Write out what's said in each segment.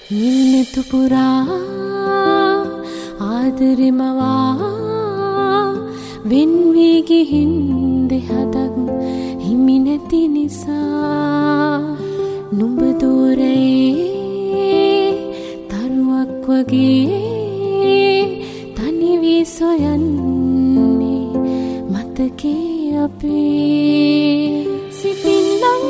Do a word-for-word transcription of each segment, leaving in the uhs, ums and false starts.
නිවිනතු පුරා ආදරෙමවා වෙන් වී ගිහින් දෙහදක් හිමි නැති නිසා නුඹ දෝරේ තරුවක් වගේ තනි වී සොයන්නේ මතකේ අපේ සිතින් ලං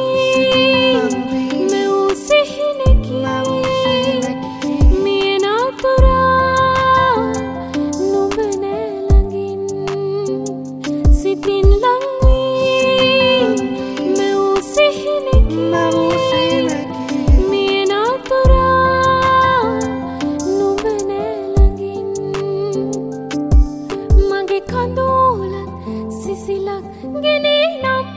සිසිලක් ගෙනේ නම්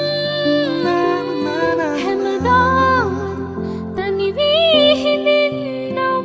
හැමදාම තනි වී හිඳින්නම්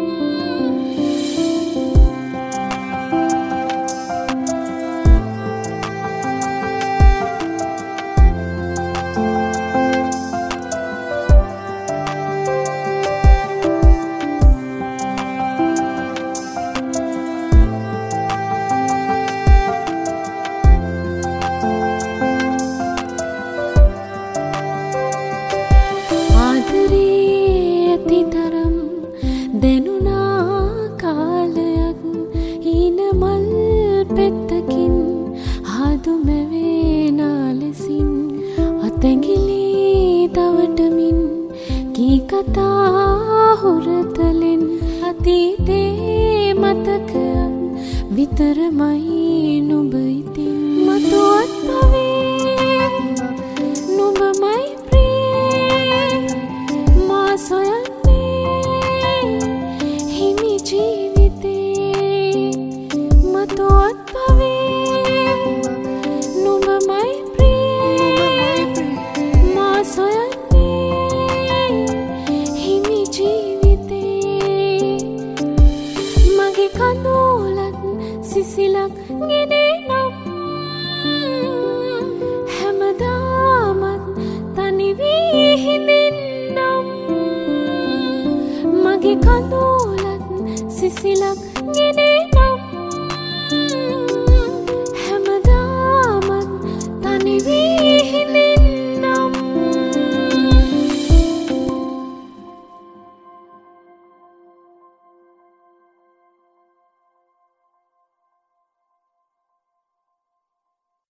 දෙනුනා කාලයක් හීන මල් පෙත්තකින් හාදු මැවේනා ලෙසින් අතැඟිලි දවටමින් කී කතා හුරතලෙන් අතීතේ මතකයක් විතරමයි නුඹ ඉතින් මතුවත් පවේ නුඹමයි ප්‍රිය මා සොයන්නේ ජීවිතේ මතුවත් පවේ නුඹමයි ප්‍රිය මා සොයන්නේ හිමි ජීවිතේ මගේ කඳුලත් සිසිලක් ගෙනේ නම් හැමදාමත් තනි වී හිඳින්නම් මගේ කඳුලත් සිසිලක් ගෙනේ නම් හැමදාමත් තනි වී